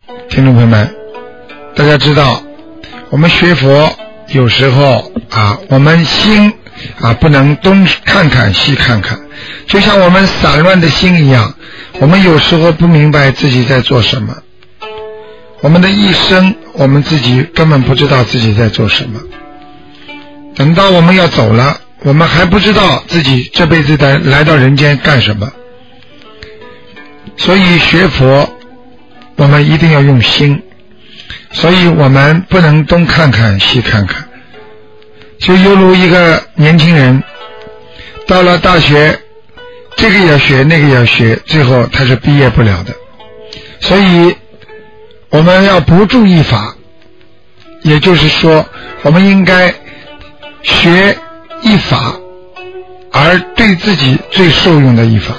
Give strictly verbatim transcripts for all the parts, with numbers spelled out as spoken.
听众朋友们，大家知道我们学佛有时候啊，我们心啊不能东看看西看看，就像我们散乱的心一样，我们有时候不明白自己在做什么，我们的一生我们自己根本不知道自己在做什么，等到我们要走了，我们还不知道自己这辈子的来到人间干什么。所以学佛我们一定要用心，所以我们不能东看看西看看。就犹如一个年轻人到了大学，这个也要学那个也要学，最后他是毕业不了的。所以我们要不注意法，也就是说我们应该学一法，而对自己最受用的一法。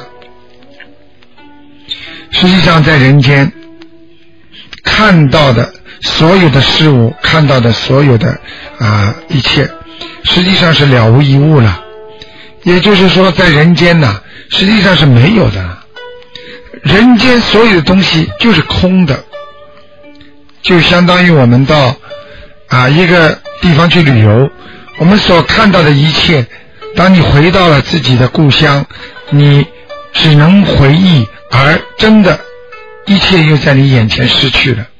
实际上在人间看到的所有的事物，看到的所有的啊一切，实际上是了无一物了。也就是说在人间呢，实际上是没有的，人间所有的东西就是空的。就相当于我们到啊一个地方去旅游，我们所看到的一切，当你回到了自己的故乡，你只能回忆，而真的一切又在你眼前失去了。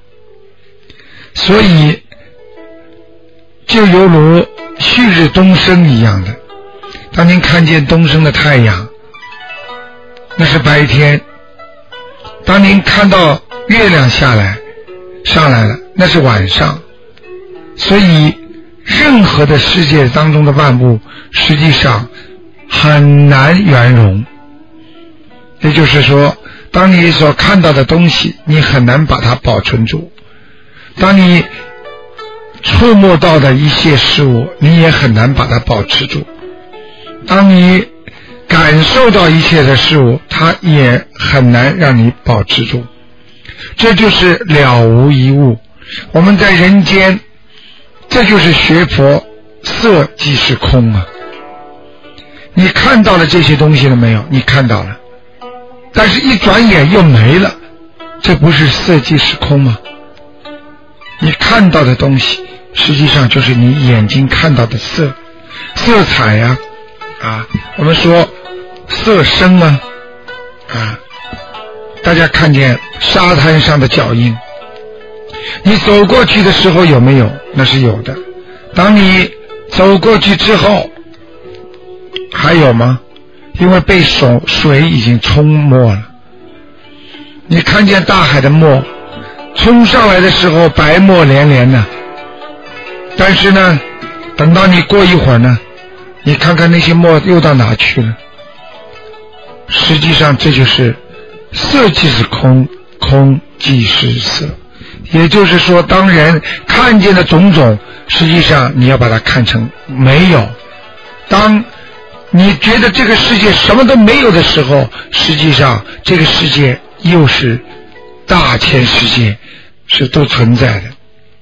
所以就犹如旭日东升一样的，当您看见东升的太阳，那是白天；当您看到月亮下来上来了，那是晚上。所以任何的世界当中的万物实际上很难圆融，也就是说当你所看到的东西你很难把它保存住，当你触摸到的一些事物你也很难把它保持住，当你感受到一切的事物它也很难让你保持住。这就是了无一物。我们在人间，这就是学佛，色即是空啊。你看到了这些东西了没有？你看到了，但是一转眼又没了，这不是色即是空吗？你看到的东西实际上就是你眼睛看到的色色彩呀、啊，啊，我们说色声啊，啊，大家看见沙滩上的脚印，你走过去的时候有没有？那是有的。当你走过去之后还有吗？因为被水水已经冲没了。你看见大海的沫冲上来的时候白沫连连的，但是呢等到你过一会儿呢，你看看那些沫又到哪去了。实际上这就是色即是空，空即是色。也就是说当人看见的种种，实际上你要把它看成没有。当你觉得这个世界什么都没有的时候，实际上这个世界又是大千世界，是都存在的。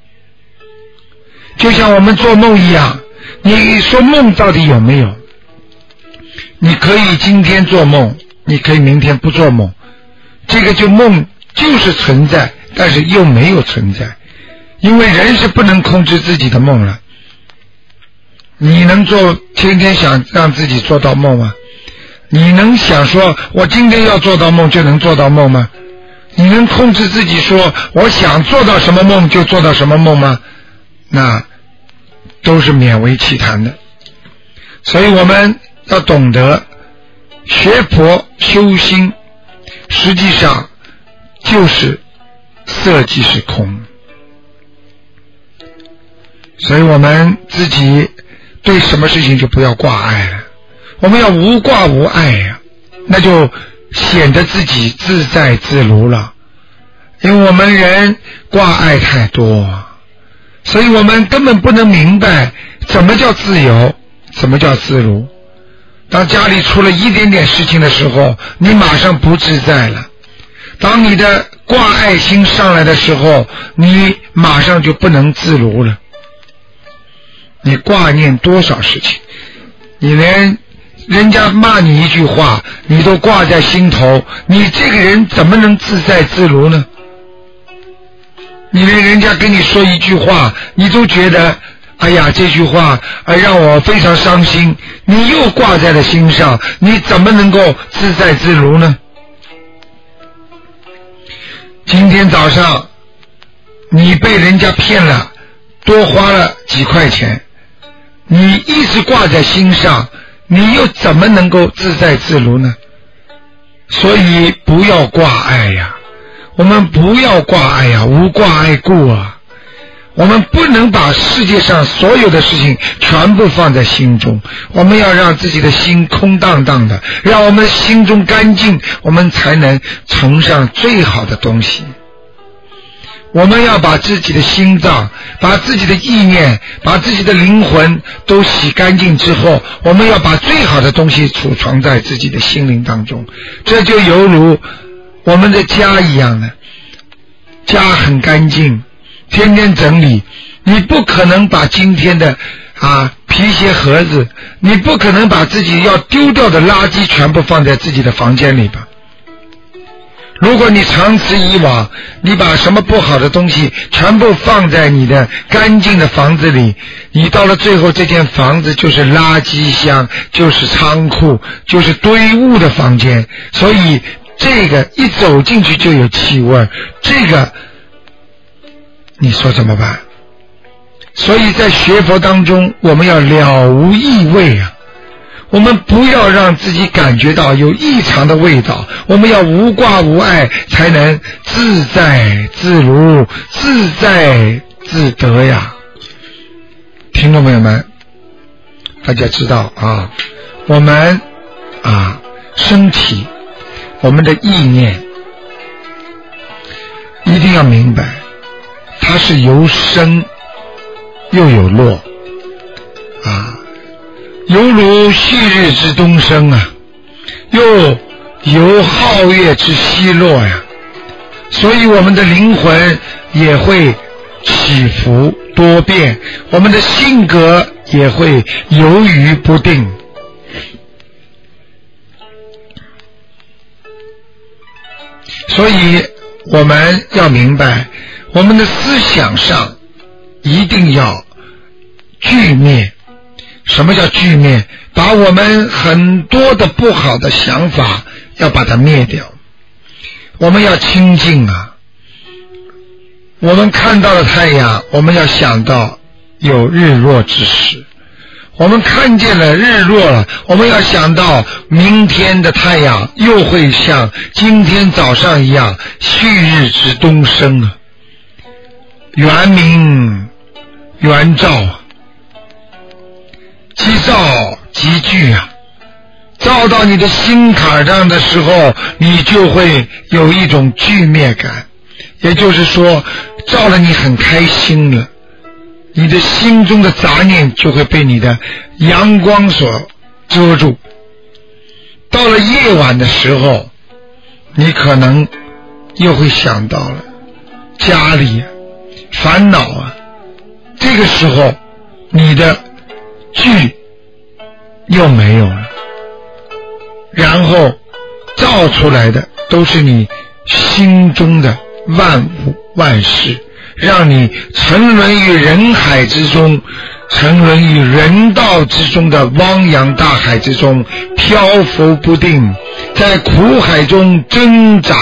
就像我们做梦一样，你说梦到底有没有？你可以今天做梦，你可以明天不做梦，这个就梦就是存在，但是又没有存在。因为人是不能控制自己的梦了。你能做天天想让自己做到梦吗？你能想说我今天要做到梦就能做到梦吗？你能控制自己说我想做到什么梦就做到什么梦吗？那都是勉为其谈的。所以我们要懂得学佛修心，实际上就是色即是空。所以我们自己对什么事情就不要挂碍了，我们要无挂无碍呀、啊，那就显得自己自在自如了。因为我们人挂碍太多，所以我们根本不能明白怎么叫自由，怎么叫自如。当家里出了一点点事情的时候，你马上不自在了。当你的挂碍心上来的时候，你马上就不能自如了。你挂念多少事情，你连人家骂你一句话你都挂在心头，你这个人怎么能自在自如呢？ 你连人家跟你说一句话，你都觉得哎呀这句话呃让我非常伤心，你又挂在了心上，你怎么能够自在自如呢？今天早上你被人家骗了，多花了几块钱，你一直挂在心上，你又怎么能够自在自如呢？所以不要挂碍呀，我们不要挂碍呀，无挂碍故啊。我们不能把世界上所有的事情全部放在心中，我们要让自己的心空荡荡的，让我们心中干净，我们才能崇尚最好的东西。我们要把自己的心脏，把自己的意念，把自己的灵魂都洗干净之后，我们要把最好的东西储藏在自己的心灵当中。这就犹如我们的家一样的，家很干净，天天整理，你不可能把今天的啊皮鞋盒子，你不可能把自己要丢掉的垃圾全部放在自己的房间里吧。如果你长此以往，你把什么不好的东西全部放在你的干净的房子里，你到了最后这间房子就是垃圾箱，就是仓库，就是堆物的房间。所以这个一走进去就有气味，这个你说怎么办？所以在学佛当中，我们要了无异味啊，我们不要让自己感觉到有异常的味道，我们要无挂无碍，才能自在自如，自在自得呀。听众朋友们，大家知道啊，我们啊身体，我们的意念一定要明白，它是有生又有落啊，犹如旭日之东升啊，又有皓月之西落呀。所以我们的灵魂也会起伏多变，我们的性格也会犹豫不定。所以我们要明白，我们的思想上一定要具灭。什么叫具灭？把我们很多的不好的想法要把它灭掉。我们要清净啊，我们看到了太阳，我们要想到有日落之时，我们看见了日落了，我们要想到明天的太阳又会像今天早上一样旭日之东升啊，圆明圆照啊，即照即具啊，照到你的心坎上的时候，你就会有一种具灭感，也就是说照了你很开心了，你的心中的杂念就会被你的阳光所遮住。到了夜晚的时候，你可能又会想到了家里烦恼啊，这个时候你的聚又没有了，然后照出来的都是你心中的万物万事，让你沉沦于人海之中，沉沦于人道之中的汪洋大海之中，漂浮不定，在苦海中挣扎。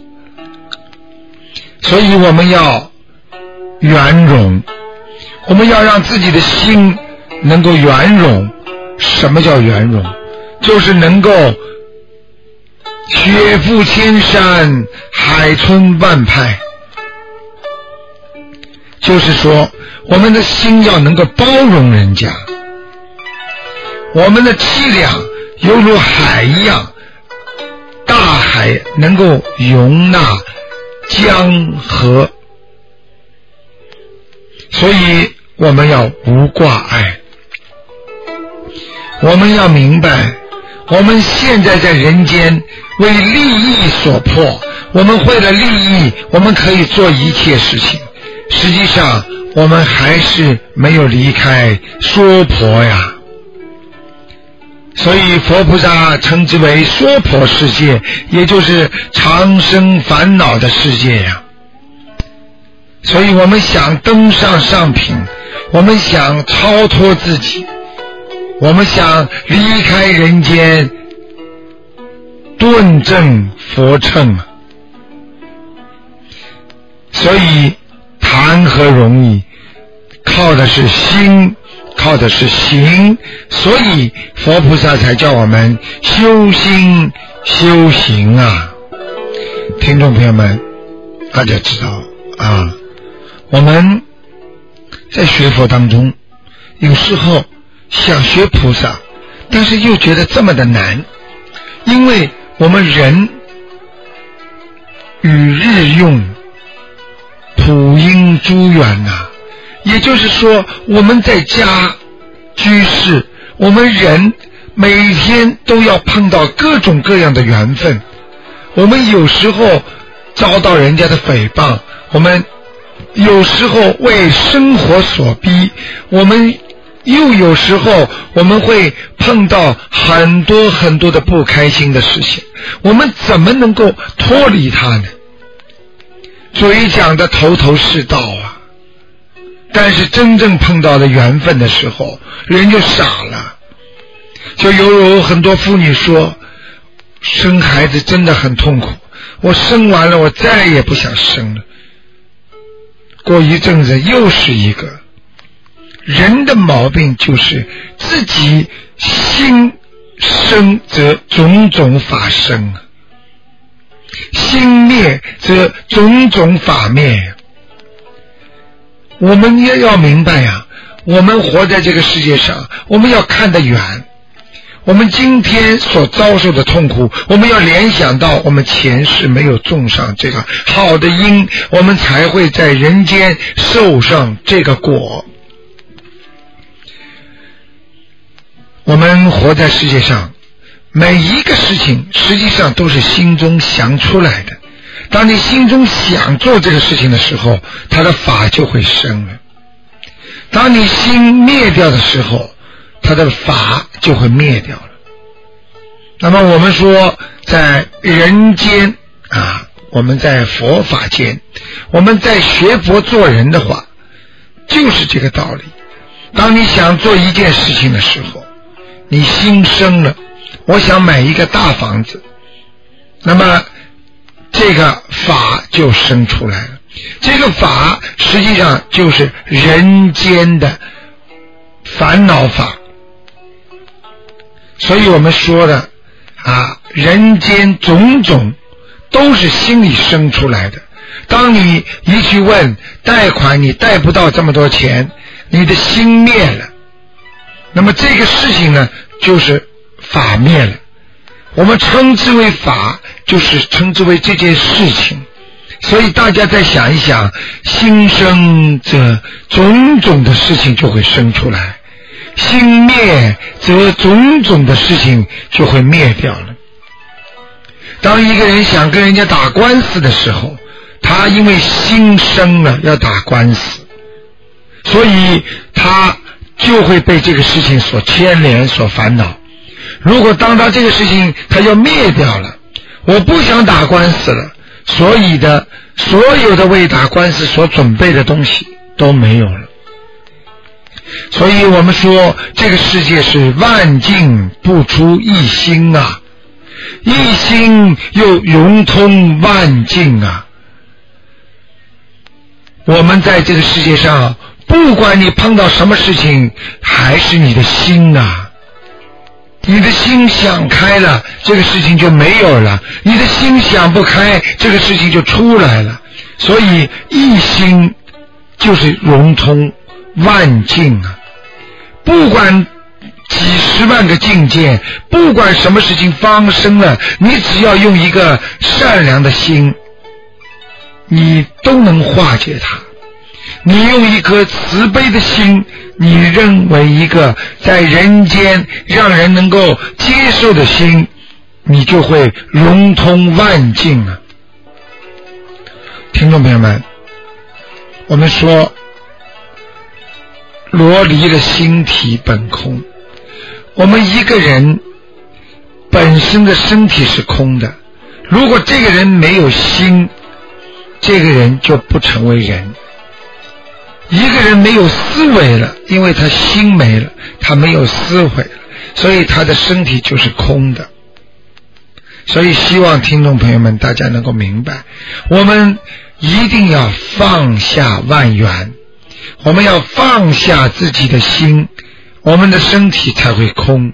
所以我们要圆融，我们要让自己的心能够圆融。什么叫圆融？就是能够雪覆千山，海春万派。就是说我们的心要能够包容人家，我们的气量犹如海一样，大海能够容纳江河，所以我们要无挂碍。我们要明白，我们现在在人间为利益所迫，我们为了利益我们可以做一切事情，实际上我们还是没有离开娑婆呀。所以佛菩萨称之为娑婆世界，也就是长生烦恼的世界呀。所所以我们想登上上品，我们想超脱自己，我们想离开人间，顿证佛乘。所以谈何容易，靠的是心，靠的是行，所以佛菩萨才叫我们修心修行啊。听众朋友们，大家知道啊，我们在学佛当中有时候想学菩萨，但是又觉得这么的难，因为我们人与日用普音诸远呐、啊，也就是说我们在家居士，我们人每天都要碰到各种各样的缘分，我们有时候遭到人家的诽谤，我们有时候为生活所逼，我们又有时候我们会碰到很多很多的不开心的事情，我们怎么能够脱离它呢？嘴讲的头头是道啊，但是真正碰到的缘分的时候，人就傻了。就犹如很多妇女说，生孩子真的很痛苦，我生完了我再也不想生了。过一阵子又是一个。人的毛病就是自己心生则种种法生，心灭则种种法灭。我们也要明白呀、啊，我们活在这个世界上，我们要看得远。我们今天所遭受的痛苦，我们要联想到我们前世没有种上这个好的因，我们才会在人间受上这个果。我们活在世界上，每一个事情实际上都是心中想出来的。当你心中想做这个事情的时候，它的法就会生了。当你心灭掉的时候，它的法就会灭掉了。那么我们说在人间啊，我们在佛法间，我们在学佛做人的话，就是这个道理。当你想做一件事情的时候，你心生了，我想买一个大房子，那么这个法就生出来了。这个法实际上就是人间的烦恼法。所以我们说的啊，人间种种都是心里生出来的。当你一去问贷款，你贷不到这么多钱，你的心灭了，那么这个事情呢，就是法灭了。我们称之为法，就是称之为这件事情。所以大家再想一想，心生则种种的事情就会生出来，心灭则种种的事情就会灭掉了。当一个人想跟人家打官司的时候，他因为心生了要打官司，所以他就会被这个事情所牵连所烦恼。如果当他这个事情他要灭掉了，我不想打官司了，所以的所有的为打官司所准备的东西都没有了。所以我们说这个世界是万境不出一心啊，一心又融通万境啊。我们在这个世界上，不管你碰到什么事情，还是你的心啊。你的心想开了，这个事情就没有了；你的心想不开，这个事情就出来了。所以一心就是融通万境啊！不管几十万个境界，不管什么事情发生了，你只要用一个善良的心，你都能化解它。你用一颗慈悲的心，你认为一个在人间让人能够接受的心，你就会融通万境啊！听众朋友们，我们说罗离了心体本空，我们一个人本身的身体是空的，如果这个人没有心，这个人就不成为人。 一个人没有思维了，因为他心没了，他没有思维了，所以他的身体就是空的。所以希望听众朋友们大家能够明白，我们一定要放下万缘，我们要放下自己的心，我们的身体才会空。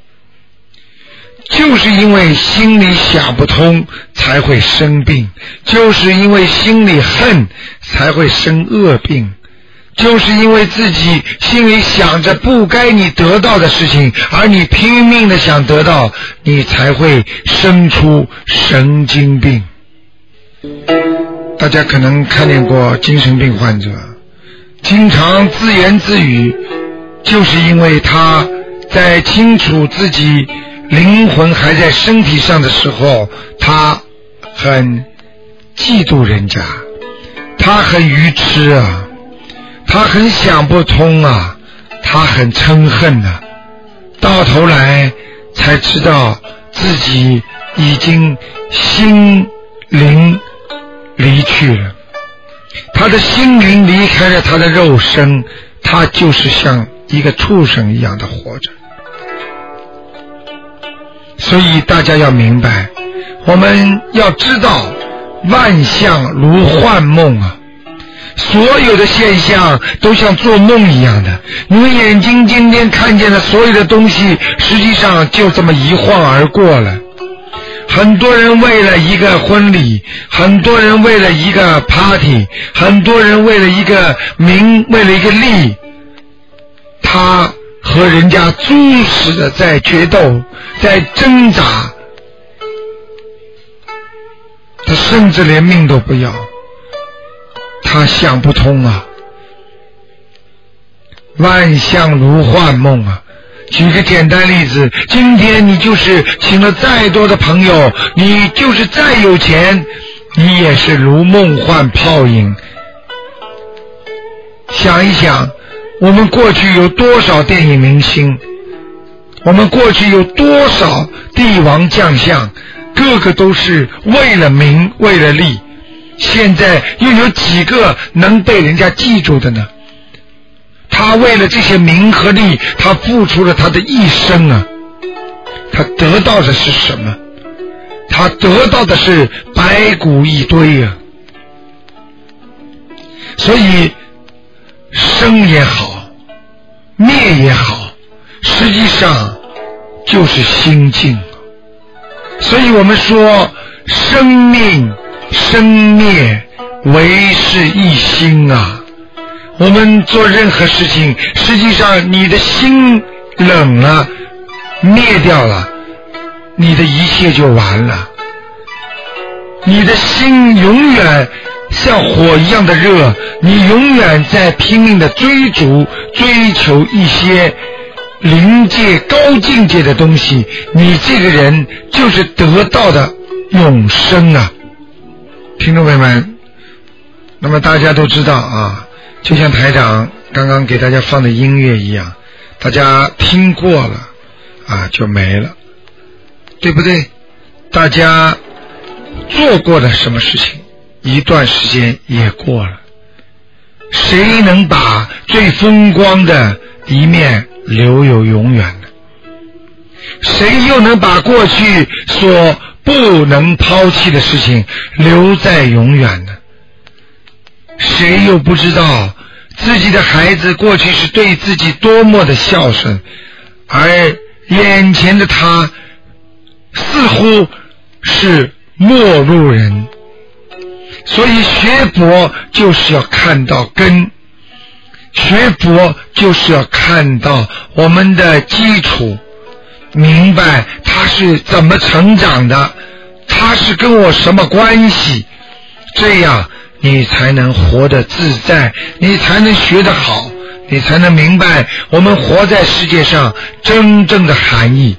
就是因为心里想不通才会生病，就是因为心里恨才会生恶病，就是因为自己心里想着不该你得到的事情，而你拼命的想得到，你才会生出神经病。大家可能看见过精神病患者，经常自言自语，就是因为他在清楚自己灵魂还在身体上的时候，他很嫉妒人家，他很愚痴啊，他很想不通啊，他很嗔恨啊，到头来才知道自己已经心灵离去了，他的心灵离开了他的肉身，他就是像一个畜生一样的活着。所以大家要明白，我们要知道万象如幻梦啊，所有的现象都像做梦一样的，你们眼睛今天看见的所有的东西，实际上就这么一晃而过了。很多人为了一个婚礼，很多人为了一个 party， 很多人为了一个名，为了一个利，他和人家猪似的在决斗，在挣扎，他甚至连命都不要，他想不通啊，万象如幻梦啊。举个简单例子，今天你就是请了再多的朋友，你就是再有钱，你也是如梦幻泡影。想一想，我们过去有多少电影明星，我们过去有多少帝王将相，个个都是为了名为了利，现在又有几个能被人家记住的呢？他为了这些名和利，他付出了他的一生啊，他得到的是什么？他得到的是白骨一堆啊。所以生也好，灭也好，实际上就是心境。所以我们说生命生灭唯是一心啊。我们做任何事情，实际上你的心冷了，灭掉了，你的一切就完了。你的心永远像火一样的热，你永远在拼命的追逐追求一些临界高境界的东西，你这个人就是得到的永生啊。听众朋友们，那么大家都知道啊，就像台长刚刚给大家放的音乐一样，大家听过了啊就没了，对不对？大家做过的什么事情，一段时间也过了。谁能把最风光的一面留有永远呢？谁又能把过去所不能抛弃的事情留在永远呢？谁又不知道自己的孩子过去是对自己多么的孝顺，而眼前的他似乎是陌路人。所以学佛就是要看到根，学佛就是要看到我们的基础，明白他是怎么成长的，他是跟我什么关系，这样你才能活得自在，你才能学得好，你才能明白我们活在世界上真正的含义。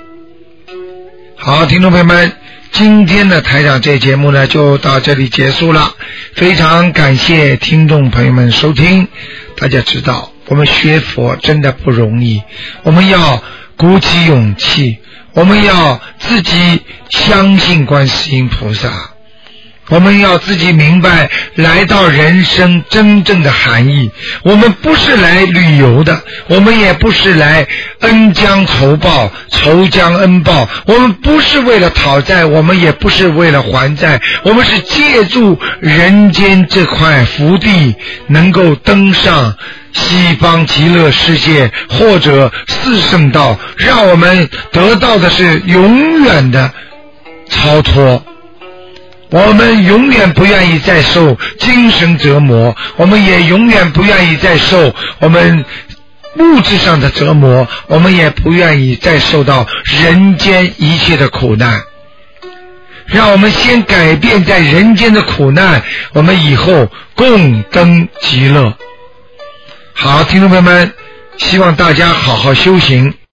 好，听众朋友们，今天的台长这节目呢就到这里结束了，非常感谢听众朋友们收听。大家知道我们学佛真的不容易，我们要鼓起勇气，我们要自己相信观世音菩萨， 我们要自己明白来到人生真正的含义，我们不是来旅游的，我们也不是来恩将仇报仇将恩报，我们不是为了讨债，我们也不是为了还债，我们是借助人间这块福地能够登上西方极乐世界或者四圣道，让我们得到的是永远的超脱。我们永远不愿意再受精神折磨，我们也永远不愿意再受我们物质上的折磨，我们也不愿意再受到人间一切的苦难。让我们先改变在人间的苦难，我们以后共登极乐。好，听众朋友们，希望大家好好修行。